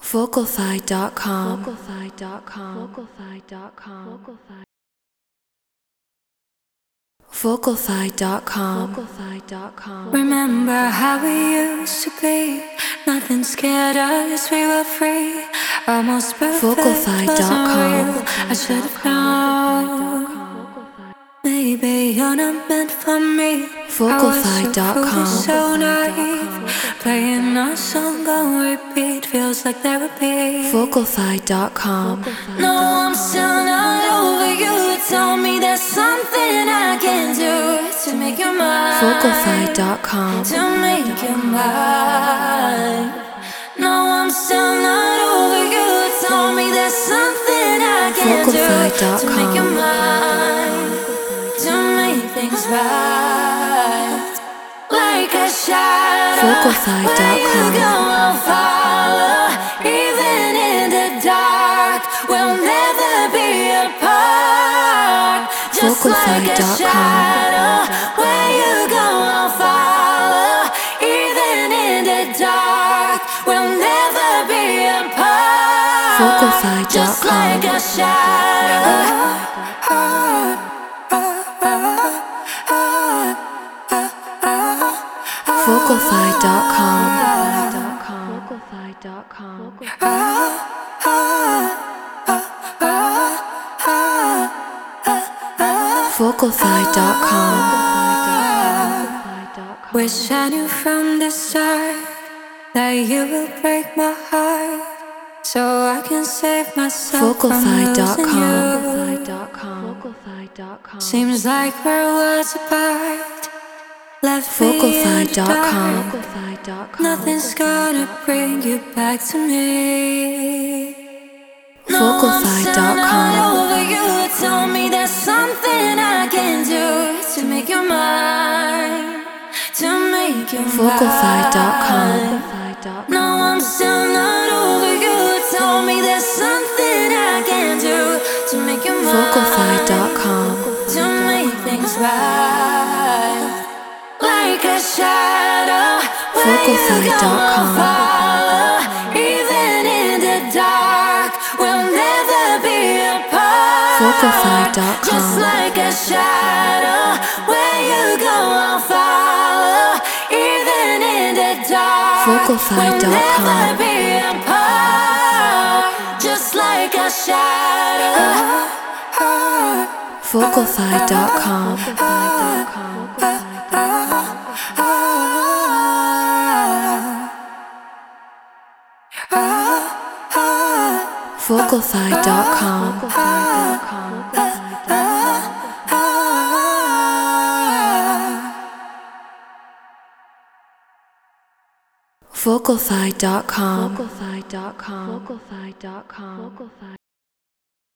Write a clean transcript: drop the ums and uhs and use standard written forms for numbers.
Vocalfy.com. Vocalfy.com. Remember how we used to be? Nothing scared us, we were free. Almost perfect, wasn't real. I should have known. Maybe you're not meant for me. Vocalfy.com. So naive. Playing our song on repeat feels like therapy. Vocalfy.com. No, I'm still not over you. Tell me there's something I can do to make you mine. Vocalfy.com. To make you mine. No, I'm still not over you. Tell me there's something I can do to make you mine. To make things right. Like a shadow. Vocalfy.com. Where you go, I'll follow. Even in the dark, we'll never be apart. Just like a shadow. Where you go, I'll follow. Even in the dark, we'll never be apart. Vocalfy.com. Just like a shadow. Vocalfy.com. Vocalfy.com. Wish I knew from the start that you will break my heart, so I can save myself from losing you. Seems like we're worlds apart. Left Vocalfy.com. Nothing's gonna bring you back to me. Vocalfy.com. Over you, tell me there's something I can do to make you mine. To make you Vocalfy.com. No, I'm still not over you. Tell me there's something I can do to make you mine. Vocalfy.com. To make things right. Like a shadow. Vocalfy.com. Even in the dark, we'll never be apart. Vocalfy.com. Just like a shadow. Where you go, I'll follow. Even in the dark, Vocalfy.com. we'll never be apart. Just like a shadow. Vocalfy.com. Vocalfy.com. Vocalfy.com.